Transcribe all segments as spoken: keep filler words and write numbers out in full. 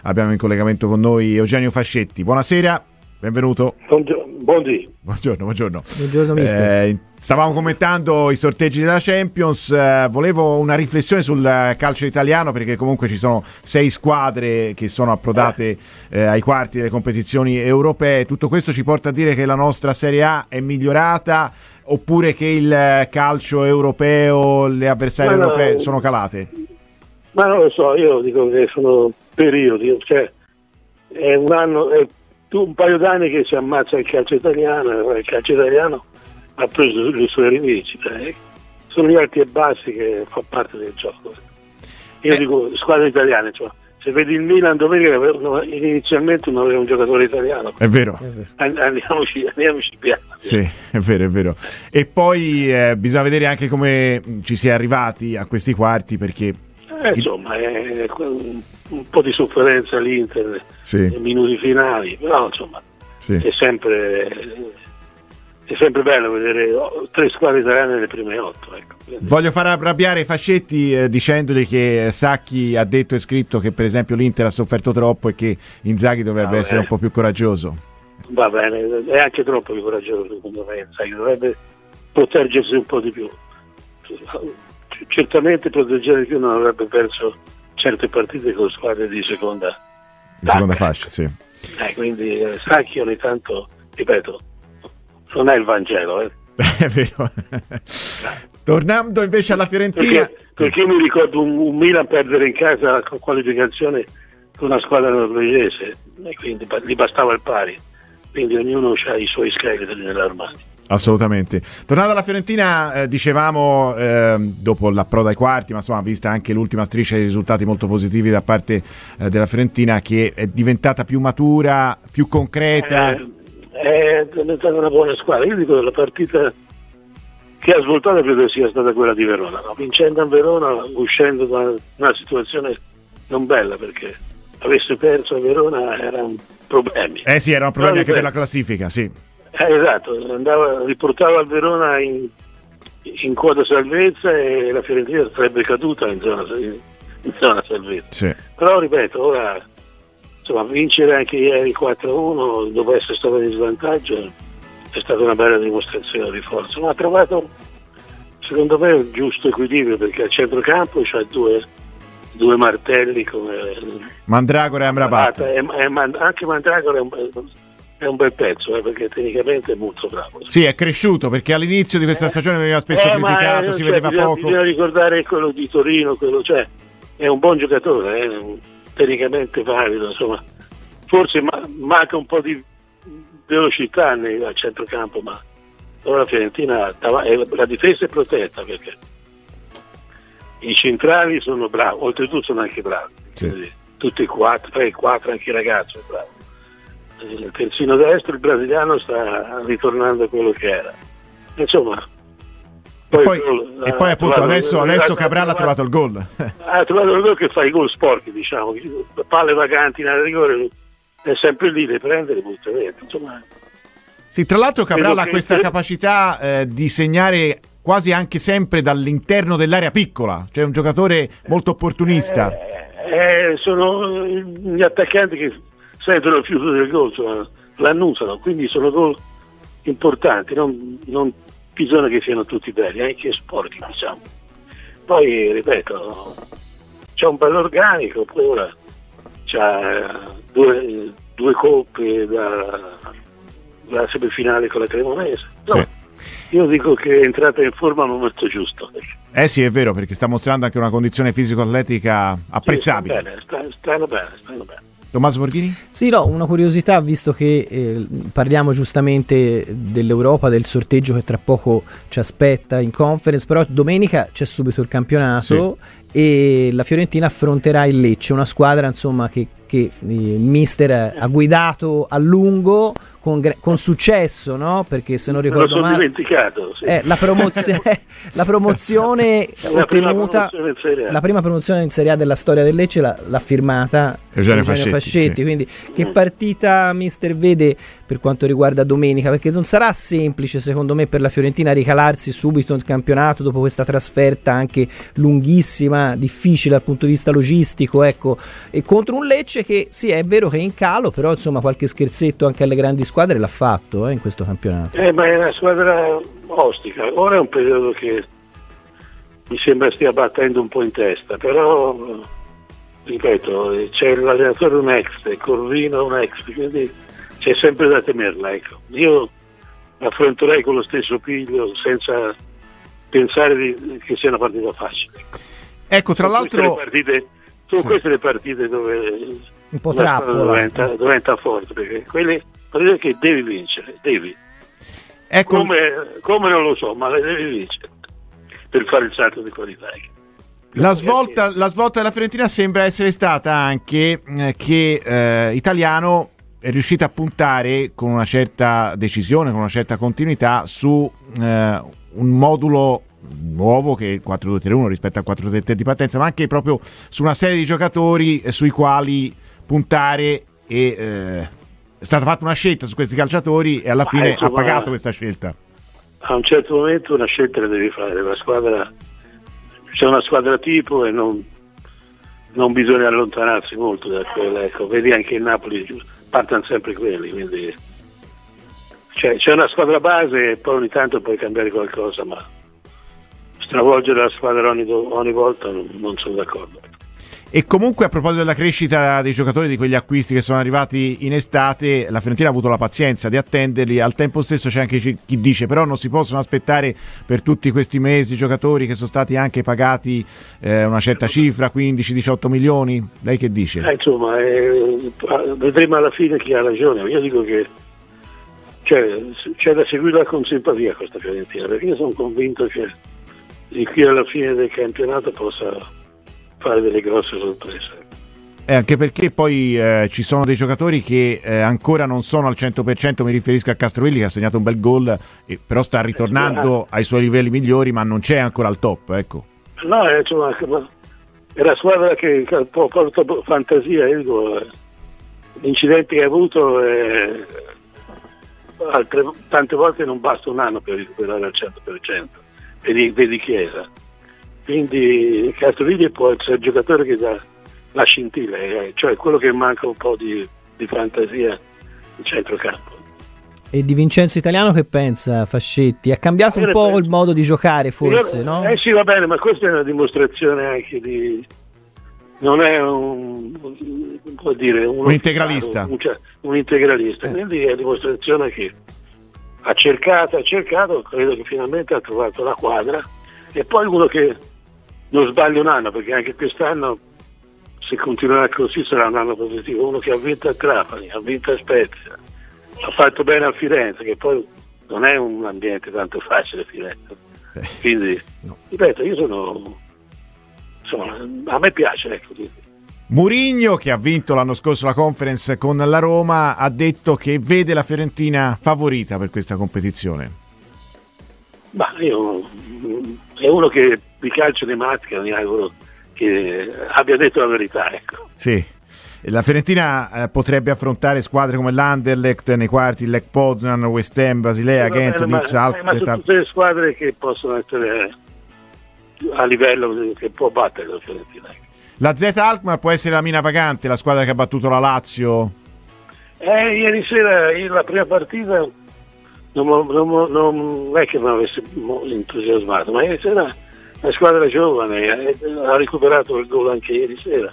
abbiamo in collegamento con noi Eugenio Fascetti. Buonasera, benvenuto. Buongiorno. Buongiorno, buongiorno. Buongiorno mister. Eh, stavamo commentando i sorteggi della Champions, eh, volevo una riflessione sul calcio italiano, perché comunque ci sono sei squadre che sono approdate eh, ai quarti delle competizioni europee. Tutto questo ci porta a dire che la nostra Serie A è migliorata, oppure che il calcio europeo, le avversarie ma europee no, sono calate? Ma non lo so, io dico che sono periodi, cioè è un anno, è un paio d'anni che si ammazza il calcio italiano, il calcio italiano ha preso le sue rivincite, eh. Sono gli alti e bassi che fa parte del gioco. Io eh. dico squadre italiane, cioè, se vedi il Milan domenica inizialmente non aveva un giocatore italiano. È vero. Andiamoci, andiamoci piano. Sì, è vero, è vero. E poi eh, bisogna vedere anche come ci si è arrivati a questi quarti, perché eh, insomma è un, un po' di sofferenza l'Inter, sì, nei minuti finali, però insomma sì, è sempre è sempre bello vedere tre squadre italiane nelle prime otto, ecco. Voglio far arrabbiare Fascetti eh, dicendogli che Sacchi ha detto e scritto che per esempio l'Inter ha sofferto troppo e che Inzaghi dovrebbe ah, essere un po' più coraggioso. Va bene, è anche troppo più coraggioso secondo me, Inzaghi dovrebbe proteggersi un po' di più. Certamente proteggere di più, non avrebbe perso certe partite con squadre di seconda di seconda fascia, sì. Eh, quindi eh, Sacchi ogni tanto, ripeto, non è il Vangelo, eh. È vero. Tornando invece alla Fiorentina, perché, perché mi ricordo un, un Milan perdere in casa con qualificazione con una squadra norvegese, e quindi gli bastava il pari, quindi ognuno ha i suoi scheletri nell'armadio. Assolutamente. Tornando alla Fiorentina, eh, dicevamo eh, dopo l'approdo ai quarti, ma insomma vista anche l'ultima striscia di risultati molto positivi da parte eh, della Fiorentina, che è diventata più matura, più concreta. Eh, è diventata una buona squadra. Io dico, la partita che ha svoltato credo sia stata quella di Verona, no? Vincendo a Verona, uscendo da una situazione non bella, perché avesse perso a Verona era un problema. Eh sì, era un problema anche per la classifica, sì. Eh, esatto, andava, riportava il Verona in, in quota salvezza e la Fiorentina sarebbe caduta in zona, in zona salvezza. Sì. Però ripeto, ora insomma, vincere anche ieri quattro a uno dopo essere stato in svantaggio è stata una bella dimostrazione di forza, ma ha trovato secondo me un giusto equilibrio, perché al centrocampo c'ha due, due martelli come Mandragora e Amrabat, e, e, anche Mandragora è un, è un bel pezzo, eh, perché tecnicamente è molto bravo. Sì, è cresciuto, perché all'inizio di questa stagione veniva spesso eh, criticato, ma, si cioè, vedeva bisogna, poco. Bisogna ricordare quello di Torino, quello, cioè, è un buon giocatore, eh, tecnicamente valido, insomma. Forse ma, manca un po' di velocità nel, al centrocampo, ma ora la Fiorentina, la difesa è protetta, perché i centrali sono bravi, oltretutto sono anche bravi, sì. Tutti e quattro, tre e quattro, anche i ragazzi bravi. Il terzino destro, il brasiliano, sta ritornando a quello che era, insomma. Poi, e poi, e poi appunto adesso, adesso Cabral ha trovato il gol. Ha trovato il gol che fa i gol sporchi, diciamo, palle vacanti in area di rigore, è sempre lì, le prende e le butta via, insomma. Sì, tra l'altro Cabral ha questa che... capacità eh, di segnare quasi anche sempre dall'interno dell'area piccola, cioè un giocatore molto opportunista. Eh, eh, sono gli attaccanti che sentono il fiuto del gol, insomma, l'annusano, quindi sono gol importanti, non, non bisogna che siano tutti belli, anche sporchi, diciamo. Poi ripeto, c'è un bel organico, poi ora c'ha due, due coppe da, da semifinale con la Cremonese. No, sì. Io dico che è entrata in forma al momento giusto. Eh sì, è vero, perché sta mostrando anche una condizione fisico-atletica apprezzabile. Sì, sta bene, sta, stanno bene, stanno bene. Tommaso Borghini? Sì, no, una curiosità, visto che eh, parliamo giustamente dell'Europa, del sorteggio che tra poco ci aspetta in Conference, però domenica c'è subito il campionato, sì, e la Fiorentina affronterà il Lecce, una squadra insomma che, che il mister ha guidato a lungo, con, con successo, no? Perché se non ricordo Me lo sono male dimenticato, sì. eh, la, promozio- la promozione la ottenuta, prima promozione in Serie A. la prima promozione in Serie A della storia del Lecce l'ha, l'ha firmata Eugenio Eugenio Fascetti, Fascetti, sì. quindi che partita mister vede per quanto riguarda domenica, perché non sarà semplice secondo me per la Fiorentina ricalarsi subito in campionato dopo questa trasferta anche lunghissima, difficile dal punto di vista logistico, ecco, e contro un Lecce che sì, è vero che è in calo, però insomma qualche scherzetto anche alle grandi squadre l'ha fatto eh, in questo campionato. Eh, ma è una squadra ostica, ora è un periodo che mi sembra stia battendo un po' in testa, però ripeto, c'è l'allenatore un ex, Corvino un ex, quindi c'è sempre da temerla, ecco. Io affronterei con lo stesso piglio senza pensare di, che sia una partita facile. Ecco, tra sono l'altro queste le partite, sono sì. queste le partite dove Un po' la squadra trappola. diventa, diventa forte, perché quelle partite che devi vincere, devi. ecco, Come, come non lo so, ma le devi vincere per fare il salto di qualità. La svolta, la svolta della Fiorentina sembra essere stata anche eh, che eh, Italiano è riuscita a puntare con una certa decisione, con una certa continuità su eh, un modulo nuovo che è il quattro due tre uno rispetto al quattro tre tre di partenza, ma anche proprio su una serie di giocatori eh, sui quali puntare, e eh, è stata fatta una scelta su questi calciatori e alla Ma, fine insomma, ha pagato questa scelta. A un certo momento una scelta la devi fare, la squadra, c'è una squadra tipo e non, non bisogna allontanarsi molto da quella, ecco, vedi anche il Napoli partono sempre quelli, quindi cioè, c'è una squadra base e poi ogni tanto puoi cambiare qualcosa, ma stravolgere la squadra ogni, ogni volta non, non sono d'accordo. E comunque, a proposito della crescita dei giocatori, di quegli acquisti che sono arrivati in estate, la Fiorentina ha avuto la pazienza di attenderli. Al tempo stesso c'è anche chi dice però non si possono aspettare per tutti questi mesi giocatori che sono stati anche pagati eh, una certa cifra, quindici diciotto milioni. Lei che dice? Eh, insomma, eh, vedremo alla fine chi ha ragione. Io dico che cioè, c'è da seguirla con simpatia questa Fiorentina, perché io sono convinto che di qui alla fine del campionato possa fare delle grosse sorprese. Eh, anche perché poi eh, ci sono dei giocatori che eh, ancora non sono al cento per cento, mi riferisco a Castrovilli che ha segnato un bel gol, eh, però sta ritornando eh, ai suoi livelli migliori, ma non c'è ancora al top, ecco. No, è, insomma, è la squadra che porta fantasia, io dico, gli incidenti che ha avuto eh, altre, tante volte non basta un anno per recuperare al cento per cento, vedi, vedi Chiesa. Quindi Castrovilli può essere il giocatore che dà la scintilla, eh, cioè quello che manca un po' di, di fantasia in centrocampo. E di Vincenzo Italiano che pensa Fascetti? Ha cambiato un po' penso. il modo di giocare forse, Io, no? Eh sì, va bene, ma questa è una dimostrazione anche di... non è un... vuol dire... Un integralista. Un, un integralista, Eh. quindi è una dimostrazione che ha cercato, ha cercato, credo che finalmente ha trovato la quadra, e poi uno che non sbaglia un anno, perché anche quest'anno se continuerà così sarà un anno positivo, uno che ha vinto a Trapani, ha vinto a Spezia, ha fatto bene a Firenze, che poi non è un ambiente tanto facile Firenze, quindi no. ripeto, io sono insomma, a me piace, ecco. Mourinho, che ha vinto l'anno scorso la Conference con la Roma, ha detto che vede la Fiorentina favorita per questa competizione. Ma io è uno che di calcio di matematica mi auguro che abbia detto la verità, ecco. Sì, la Fiorentina eh, potrebbe affrontare squadre come l'Anderlecht nei quarti, il Lech Poznan, West Ham, Basilea, Eh, Ghent, ma, Leeds, eh, ma sono Alkmaar. tutte le squadre che possono essere a livello che può battere la Fiorentina. La Z Alkmaar può essere la mina vagante, la squadra che ha battuto la Lazio. Eh, ieri sera io, la prima partita non, non, non è che mi avesse entusiasmato, ma ieri sera la squadra giovane eh, ha recuperato il gol anche ieri sera.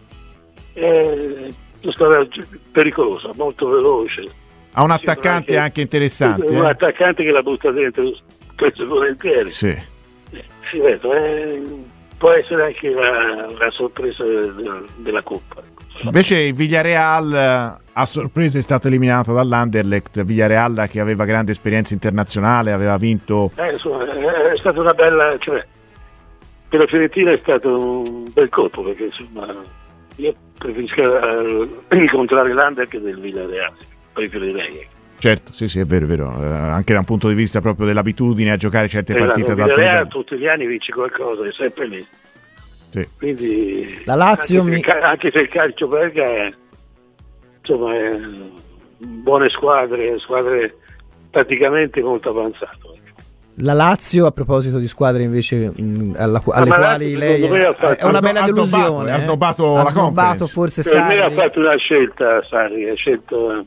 È una squadra pericolosa, molto veloce. Ha un attaccante anche, anche interessante. Un eh? attaccante che la butta dentro spesso e volentieri. Sì. Eh, sì, vedo, eh, può essere anche la, la sorpresa della, della Coppa. Invece il Villarreal a sorpresa è stato eliminato dall'Anderlecht. Villarreal che aveva grande esperienza internazionale, aveva vinto. Eh, insomma, è stata una bella, cioè, per la Fiorentina è stato un bel colpo, perché insomma io preferisco uh, incontrare l'Ander che del Villarreal, preferirei. Certo, sì, sì, è vero, è vero. Eh, anche da un punto di vista proprio dell'abitudine a giocare certe e partite ad la alto Real livello. tutti gli anni vinci qualcosa, è sempre lì. Sì. Quindi La Lazio anche, mi... se, anche se il calcio belga è, insomma, è buone squadre, squadre praticamente molto avanzate. La Lazio, a proposito di squadre invece mh, alla, alle ma quali lei è, fatto, è una bella ha snobbato, delusione. ha snobbato eh? la ha snobbato Conference. forse Per me ha Sarri. fatto una scelta Sarri, ha scelto,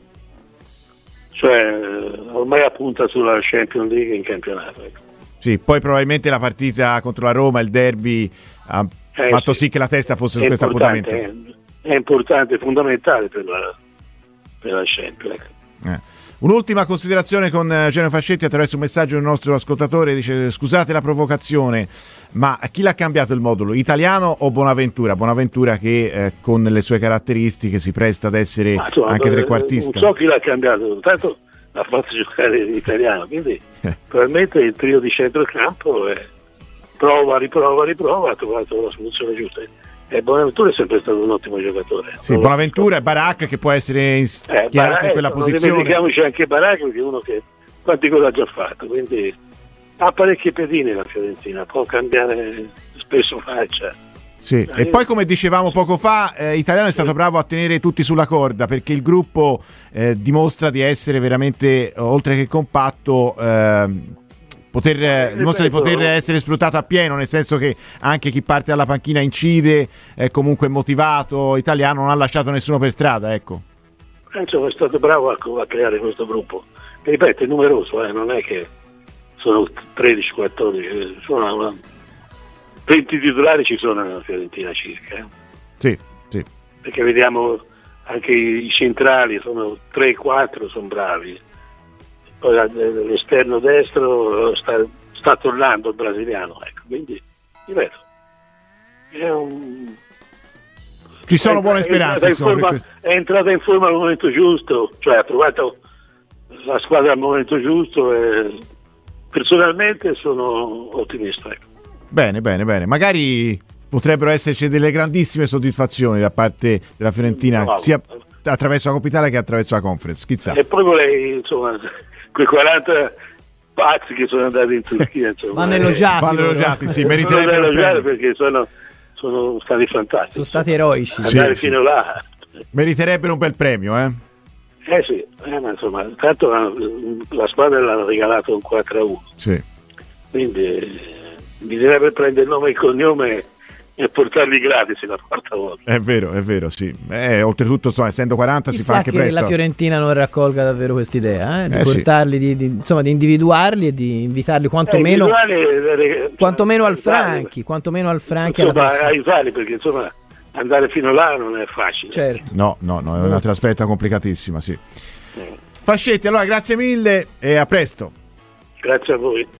cioè ormai appunta sulla Champions League in campionato. Ecco. Sì, poi probabilmente la partita contro la Roma, il derby, ha Eh, fatto sì. sì che la testa fosse È su questo importante, appuntamento. È, è importante, è fondamentale per la, per la Champions. Ecco. Eh. Un'ultima considerazione con eh, Genio Fascetti attraverso un messaggio del nostro ascoltatore, dice: scusate la provocazione, ma chi l'ha cambiato il modulo, Italiano o Bonaventura? Bonaventura che eh, con le sue caratteristiche si presta ad essere Ma, insomma, anche eh, trequartista. Non so chi l'ha cambiato, tanto l'ha fatto giocare in italiano, quindi Eh. probabilmente il trio di centrocampo è prova, riprova, riprova, ha trovato la soluzione giusta. E Bonaventura è sempre stato un ottimo giocatore. Sì, Bonaventura e Barak che può essere Eh, schierato Barak, in quella non posizione. dimentichiamoci anche Barak, perché è uno che quanti gol ha già fatto, quindi ha parecchie pedine la Fiorentina, può cambiare spesso faccia. Sì. E poi, come dicevamo poco fa, eh, Italiano è stato bravo a tenere tutti sulla corda, perché il gruppo eh, dimostra di essere veramente, oltre che compatto, eh, poter, eh, dimostra di poter essere sfruttato a pieno, nel senso che anche chi parte dalla panchina incide, è comunque motivato. Italiano non ha lasciato nessuno per strada, ecco. Insomma, è stato bravo a, a creare questo gruppo, che ripeto è numeroso, eh, non è che sono tredici quattordici, sono una, venti titolari ci sono nella Fiorentina circa, eh. Sì, sì. Perché vediamo anche i, i centrali, sono tre quattro, sono bravi. Poi l'esterno destro sta, sta tornando il brasiliano, ecco, quindi ripeto, è un... Ci sono è, buone è speranze. Entrata forma, questo... È entrata in forma al momento giusto, cioè ha trovato la squadra al momento giusto e personalmente sono ottimista. Ecco. Bene, bene, bene. Magari potrebbero esserci delle grandissime soddisfazioni da parte della Fiorentina, no, sia attraverso la Coppa Italia che attraverso la Conference, chissà. E poi vorrei, insomma, quei quaranta pazzi che sono andati in Turchia, insomma, vanno elogiati, vanno elogiati, sì, sono meriterebbero da elogiare un premio. perché sono, sono stati fantastici. Sono stati eroici. Andare Sì, fino sì. là. Meriterebbero un bel premio, eh? Eh sì, eh, ma insomma, tanto la, la squadra l'hanno regalato un quattro a uno, Sì. quindi eh, bisognerebbe prendere il nome e il cognome e portarli gratis la quarta volta. È vero, è vero, sì. Eh, oltretutto, insomma, essendo quaranta si fa Chissà anche che presto. la Fiorentina non raccolga davvero quest'idea, eh? di Eh, sì. portarli, di, di, insomma, di individuarli e di invitarli Eh, quantomeno, individuali, quantomeno al aiutarli. Franchi, quantomeno al Franchi alla Insomma, prossima. aiutarli perché insomma andare fino là non è facile. Certo. No, no, no, è una trasferta complicatissima, sì. Eh, Fascetti, allora grazie mille e a presto. Grazie a voi.